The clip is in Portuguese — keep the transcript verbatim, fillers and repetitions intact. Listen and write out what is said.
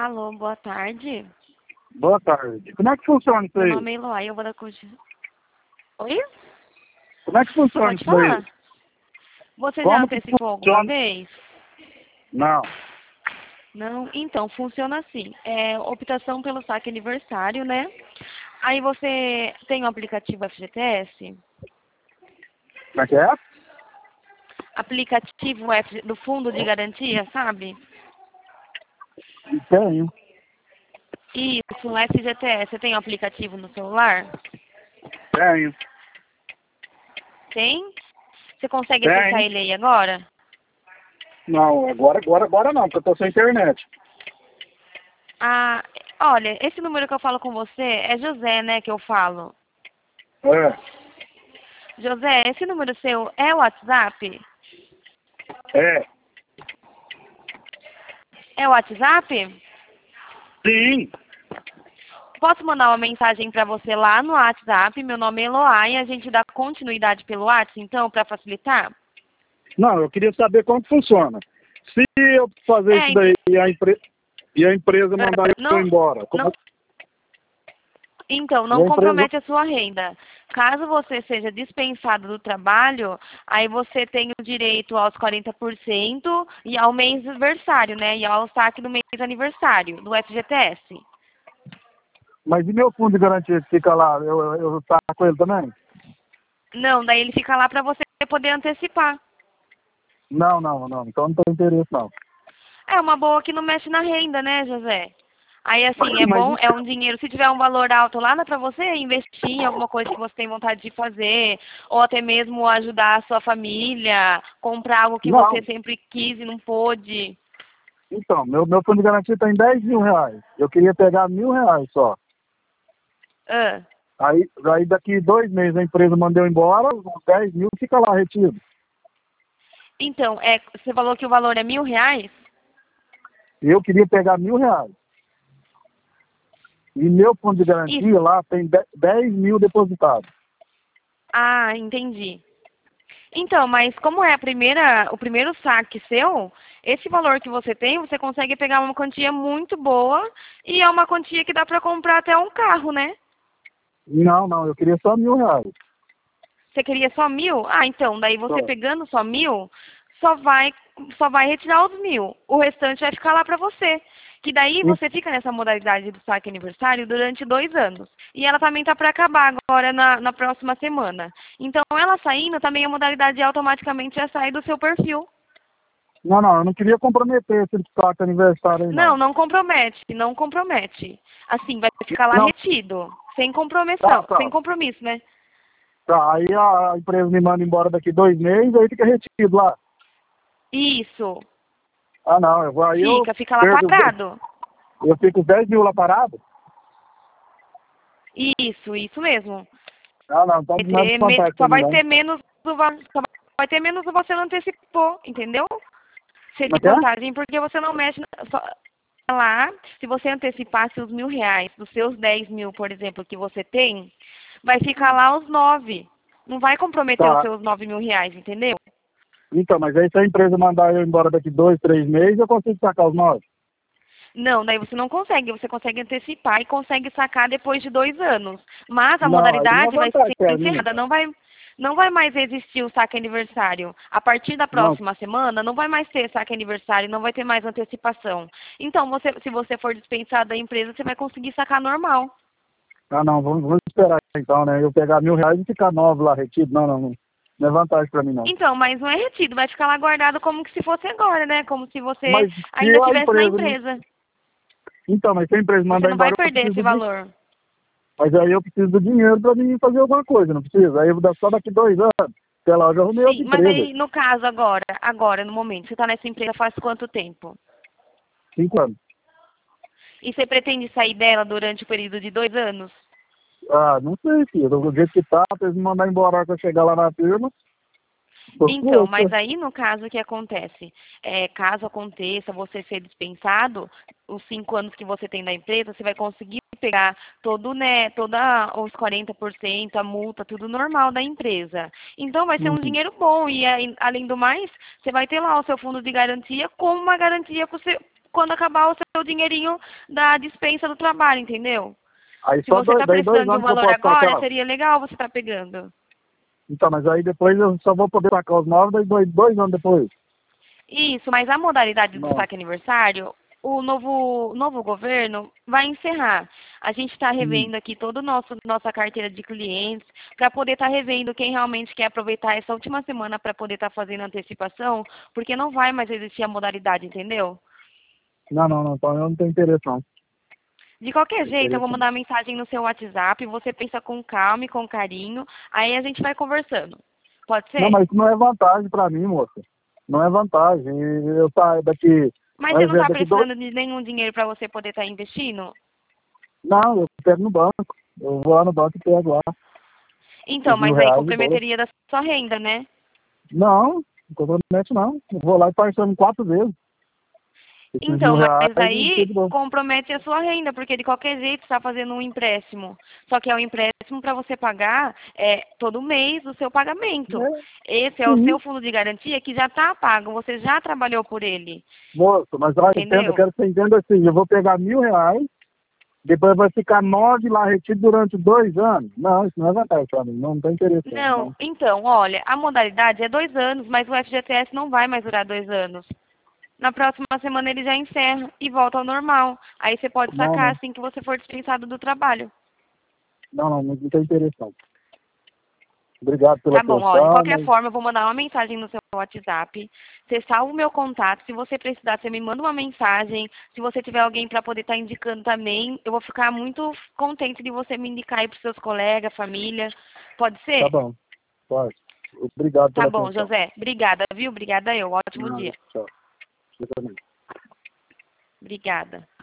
Alô, boa tarde. Boa tarde. Como é que funciona isso Meu aí? nome é Eloy, eu vou dar continuidade. Oi? Como é que funciona Pode isso daí? falar. Você já Como que antecipou alguma funciona? vez? Não. Não? Então, funciona assim. É optação pelo saque aniversário, né? Aí você tem o aplicativo F G T S? Como é que é? Aplicativo F do Fundo de Garantia, sabe? Tenho. Isso, o F G T S. Você tem o aplicativo no celular? Tenho. Tem? Você consegue Tem. acessar ele aí agora? Não, agora, agora, agora não, porque eu tô sem internet. Ah, olha, esse número que eu falo com você é José, né, que eu falo. É. José, esse número seu é o WhatsApp? É. É o WhatsApp? Sim. Posso mandar uma mensagem para você lá no WhatsApp? Meu nome é Eloá e a gente dá continuidade pelo WhatsApp, então, para facilitar? Não, eu queria saber como que funciona. Se eu fazer É, isso ent- daí e a, empre... e a empresa é, mandar eu não, embora, como... não, então, e não a empresa... compromete a sua renda. Caso você seja dispensado do trabalho, aí você tem o direito aos quarenta por cento e ao mês aniversário, né? E ao saque do mês aniversário, do F G T S. Mas e meu fundo de garantia que fica lá? Eu, eu, eu saco ele também? Não, daí ele fica lá para você poder antecipar. Não, não, não. Então não tem interesse, não. É uma boa que não mexe na renda, né, José? Aí, assim, é Mas bom, é isso... um dinheiro, se tiver um valor alto lá, dá pra você investir em alguma coisa que você tem vontade de fazer, ou até mesmo ajudar a sua família, comprar algo que você Não. sempre quis e não pôde. Então, meu, meu fundo de garantia está em dez mil reais. Eu queria pegar mil reais só. Ah, Aí, aí daqui dois meses a empresa mandou embora, os dez mil fica lá retido. então, é, você falou que o valor é mil reais? Eu queria pegar mil reais. E meu fundo de Isso. garantia lá tem de- dez mil depositados. Ah, entendi. Então, mas como é a primeira, o primeiro saque seu, esse valor que você tem, você consegue pegar uma quantia muito boa e é uma quantia que dá para comprar até um carro, né? Não, não, eu queria só mil reais. Você queria só mil? Ah, então, daí você Só. pegando só mil, só vai, só vai retirar os mil. O restante vai ficar lá para você. Que daí E- você fica nessa modalidade do saque aniversário durante dois anos. E ela também tá para acabar agora na, na próxima semana. Então, ela saindo, também a modalidade automaticamente já sai do seu perfil. Não, não, eu não queria comprometer esse saco aniversário aí, Não, não. não compromete, não compromete. Assim, vai ficar lá Não, retido. Sem tá, compromissão, sem tá. compromisso, né? Tá, aí a empresa me manda embora daqui dois meses, aí fica retido lá. Isso. Ah, não, eu vou, aí eu Fica, fica lá perco, os dez- parado. eu fico os dez mil lá parado. Isso, isso mesmo. Ah, não, então Vai não é ter me- vantagem só pra mim, vai não. ter menos o va- só vai ter menos o você não antecipou, entendeu? Como Seria é que é? vantagem porque você não mexe na- só, lá. Se você antecipasse os mil reais dos seus dez mil, por exemplo, que você tem, vai ficar lá os nove. Não vai comprometer os Tá. seus nove mil reais, entendeu? Então, mas aí se a empresa mandar eu embora daqui dois, três meses, eu consigo sacar os nove. Não, daí você não consegue. Você consegue antecipar e consegue sacar depois de dois anos. Mas a Não, aí não é modalidade vai vantagem ser pra mim. encerrada. Não vai, não vai mais existir o saque aniversário. A partir da Não, próxima semana, não vai mais ter saque aniversário, não vai ter mais antecipação. Então, você, se você for dispensado da empresa, você vai conseguir sacar normal. ah, não, vamos, vamos esperar então, né? Eu pegar mil reais e ficar nove lá retido. Não, não, não, não é vantagem pra mim, não. Então, mas não é retido, vai ficar lá guardado como que se fosse agora, né? Como se você Mas ainda se a estivesse na empresa... empresa. Então, mas se a empresa Você mandar não vai embora, eu perder esse preciso de... valor. Mas aí eu preciso do dinheiro pra mim fazer alguma coisa, não precisa? Aí eu vou dar só daqui dois anos. Até lá eu já arrumei outra Sim, mas empresa. aí, no caso agora, agora, no momento, você está nessa empresa faz quanto tempo? Cinco anos. E você pretende sair dela durante o período de dois anos? Ah, não sei, filho. Do jeito que tá, pra eles me mandar embora quando eu chegar lá na firma, tô Então, mas sueco. aí no caso o que acontece? É, caso aconteça você ser dispensado, os cinco anos que você tem na empresa, você vai conseguir pegar todo, né, toda os quarenta por cento, a multa, tudo normal da empresa. Então vai ser um Uhum. dinheiro bom e aí, além do mais, você vai ter lá o seu fundo de garantia com uma garantia com o seu, quando acabar o seu dinheirinho da dispensa do trabalho, entendeu? Aí Se só você dois, está daí dois precisando de um anos que eu valor posso ficar agora, aquela... seria legal você estar pegando. Então, mas aí depois eu só vou poder sacar os novos, daí dois, dois anos depois. Isso, mas a modalidade do Não. saque aniversário, o novo, novo governo vai encerrar. A gente está revendo aqui toda a nossa carteira de clientes para poder estar tá revendo quem realmente quer aproveitar essa última semana para poder estar tá fazendo antecipação, porque não vai mais existir a modalidade, entendeu? Não, não, não, então eu não tenho interesse não. De qualquer jeito, eu vou Interesse não. mandar uma mensagem no seu WhatsApp, você pensa com calma e com carinho, aí a gente vai conversando. Pode ser? Não, mas isso não é vantagem pra mim, moça. Não é vantagem. Eu saio daqui... Mas um você não está exemplo, daqui dois... precisando de nenhum dinheiro para você poder estar tá investindo? Não, eu pego no banco. Eu vou lá no banco e pego lá. Então, Os mil mas aí reais e dou. comprometeria da sua renda, né? Não, não compromete não. Eu vou lá e parcelo quatro vezes. Esses Então, mil reais mas e aí tudo bom. compromete a sua renda, porque de qualquer jeito você está fazendo um empréstimo. Só que é um empréstimo para você pagar é, todo mês o seu pagamento. É, Esse é o sim, seu fundo de garantia que já está pago, você já trabalhou por ele. moço, mas olha, entenda, eu Entendeu? quero que você entenda assim, eu vou pegar mil reais, depois vai ficar nove lá retido durante dois anos. Não, isso não é vantagem pra mim, não, não tem interesse não. Não, então, olha, a modalidade é dois anos, mas o F G T S não vai mais durar dois anos. Na próxima semana ele já encerra e volta ao normal. Aí você pode Não, sacar não, assim que você for dispensado do trabalho. não, não, não, não tem interesse não. Obrigado pela Tá bom, ó, de atenção, qualquer mas forma eu vou mandar uma mensagem no seu WhatsApp. Você salva o meu contato. Se você precisar, você me manda uma mensagem. Se você tiver alguém para poder estar indicando também, eu vou ficar muito contente de você me indicar aí para os seus colegas, família. Pode tá ser? bom, pode. Obrigado Tá pela bom, atenção. José. Obrigada, viu? Obrigada eu. Ótimo Nada, dia. tchau. Você também. Obrigada.